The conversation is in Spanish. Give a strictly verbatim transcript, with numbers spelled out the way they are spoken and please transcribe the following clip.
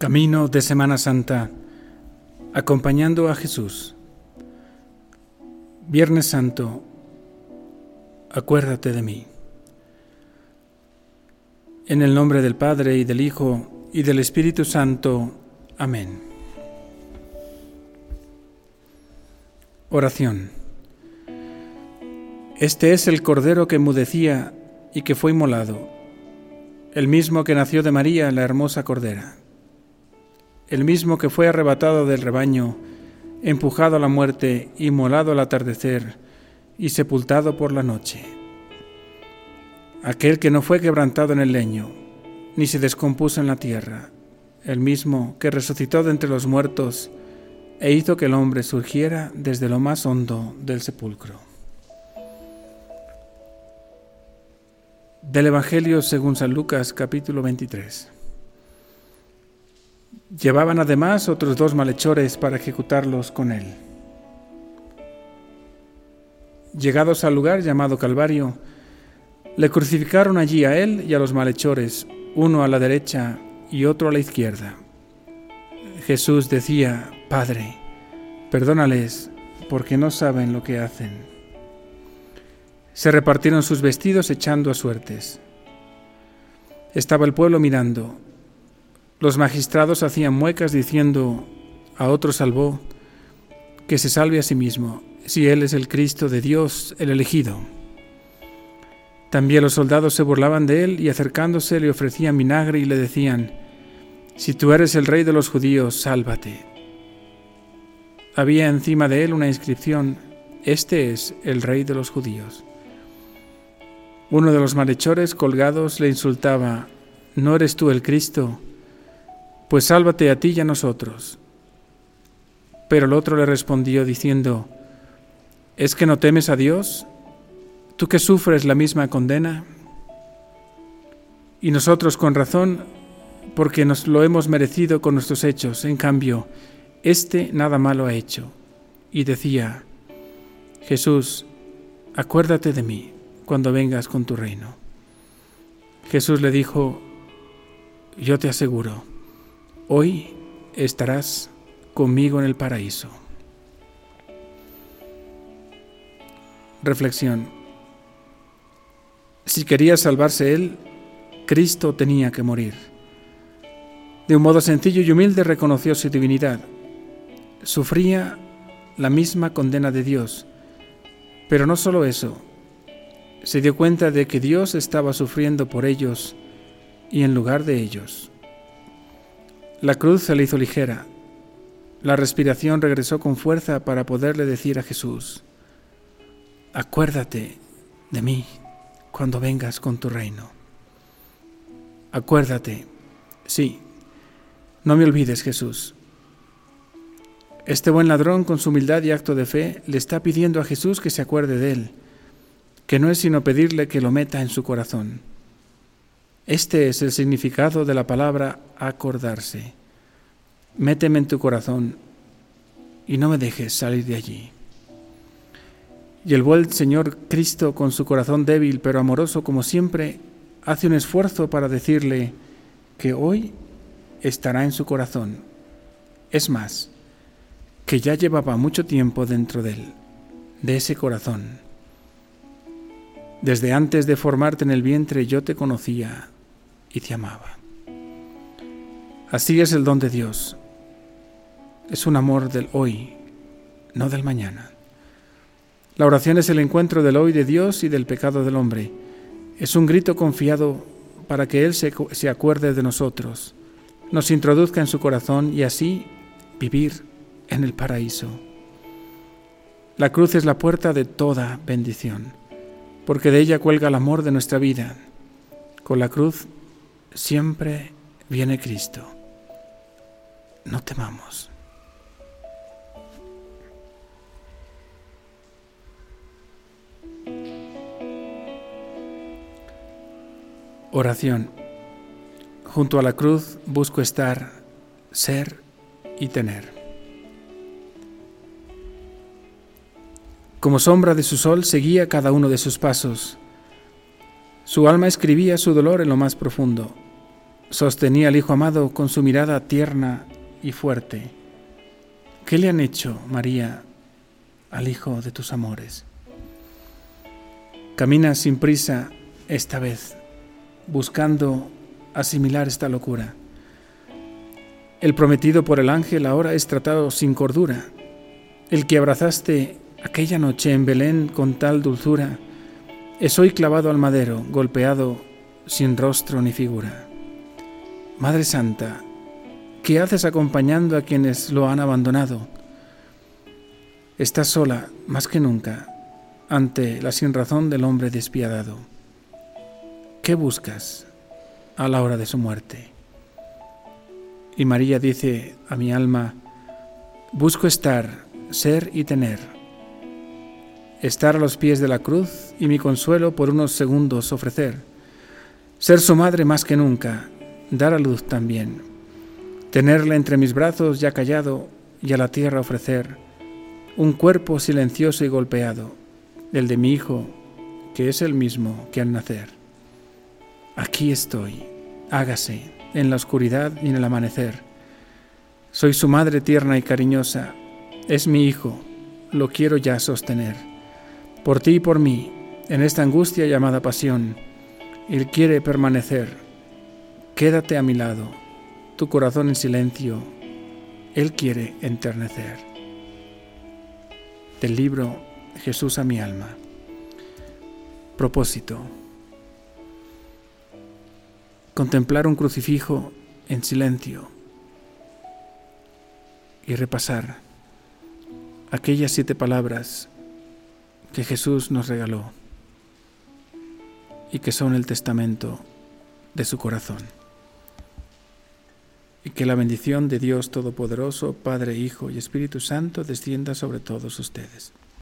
Camino de Semana Santa, acompañando a Jesús. Viernes Santo, acuérdate de mí. En el nombre del Padre, y del Hijo, y del Espíritu Santo. Amén. Oración. Este es el Cordero que enmudecía y que fue inmolado, el mismo que nació de María, la hermosa Cordera, el mismo que fue arrebatado del rebaño, empujado a la muerte, inmolado al atardecer y sepultado por la noche. Aquel que no fue quebrantado en el leño, ni se descompuso en la tierra, el mismo que resucitó de entre los muertos e hizo que el hombre surgiera desde lo más hondo del sepulcro. Del Evangelio según San Lucas, capítulo veintitrés. Llevaban además otros dos malhechores para ejecutarlos con él. Llegados al lugar llamado Calvario, le crucificaron allí a él y a los malhechores, uno a la derecha y otro a la izquierda. Jesús decía: Padre, perdónales, porque no saben lo que hacen. Se repartieron sus vestidos echando a suertes. Estaba el pueblo mirando. Los magistrados hacían muecas diciendo: a otro salvó, que se salve a sí mismo, si él es el Cristo de Dios, el elegido. También los soldados se burlaban de él y acercándose le ofrecían vinagre y le decían: si tú eres el rey de los judíos, sálvate. Había encima de él una inscripción: este es el rey de los judíos. Uno de los malhechores colgados le insultaba: ¿no eres tú el Cristo? Pues sálvate a ti y a nosotros. Pero el otro le respondió diciendo: ¿es que no temes a Dios, tú que sufres la misma condena? Y nosotros con razón, porque nos lo hemos merecido con nuestros hechos. En cambio, éste nada malo ha hecho. Y decía: Jesús, acuérdate de mí cuando vengas con tu reino. Jesús le dijo: yo te aseguro, hoy estarás conmigo en el paraíso. Reflexión. Si quería salvarse él, Cristo tenía que morir. De un modo sencillo y humilde reconoció su divinidad. Sufría la misma condena de Dios, pero no solo eso. Se dio cuenta de que Dios estaba sufriendo por ellos y en lugar de ellos. La cruz se le hizo ligera. La respiración regresó con fuerza para poderle decir a Jesús: acuérdate de mí cuando vengas con tu reino. Acuérdate, sí, no me olvides, Jesús. Este buen ladrón, con su humildad y acto de fe, le está pidiendo a Jesús que se acuerde de él, que no es sino pedirle que lo meta en su corazón. Este es el significado de la palabra acordarse. Méteme en tu corazón y no me dejes salir de allí. Y el buen Señor Cristo, con su corazón débil pero amoroso como siempre, hace un esfuerzo para decirle que hoy estará en su corazón. Es más, que ya llevaba mucho tiempo dentro de él, de ese corazón. Desde antes de formarte en el vientre yo te conocía y te amaba. Así es el don de Dios. Es un amor del hoy, no del mañana. La oración es el encuentro del hoy de Dios y del pecado del hombre. Es un grito confiado para que Él se, se acuerde de nosotros, nos introduzca en su corazón y así vivir en el paraíso. La cruz es la puerta de toda bendición, porque de ella cuelga el amor de nuestra vida. Con la cruz siempre viene Cristo. No temamos. Oración. Junto a la cruz busco estar, ser y tener. Como sombra de su sol seguía cada uno de sus pasos. Su alma escribía su dolor en lo más profundo. sostenía al Hijo amado con su mirada tierna y fuerte. ¿Qué le han hecho, María, al Hijo de tus amores? Camina sin prisa esta vez, buscando asimilar esta locura. El prometido por el ángel ahora es tratado sin cordura. El que abrazaste aquella noche en Belén con tal dulzura, es hoy clavado al madero, golpeado sin rostro ni figura. Madre Santa, ¿qué haces acompañando a quienes lo han abandonado? Estás sola, más que nunca, ante la sinrazón del hombre despiadado. ¿Qué buscas a la hora de su muerte? Y María dice a mi alma, busco estar, ser y tener. Estar a los pies de la cruz y mi consuelo por unos segundos ofrecer. Ser su madre más que nunca, dar a luz también. Tenerla entre mis brazos ya callado y a la tierra ofrecer un cuerpo silencioso y golpeado, el de mi hijo, que es el mismo que al nacer. Aquí estoy, hágase, en la oscuridad y en el amanecer. Soy su madre tierna y cariñosa, es mi hijo, lo quiero ya sostener. Por ti y por mí, en esta angustia llamada pasión, Él quiere permanecer. Quédate a mi lado, tu corazón en silencio, Él quiere enternecer. Del libro Jesús a mi alma. Propósito: contemplar un crucifijo en silencio y repasar aquellas siete palabras que Jesús nos regaló y que son el testamento de su corazón. Y que la bendición de Dios Todopoderoso, Padre, Hijo y Espíritu Santo descienda sobre todos ustedes.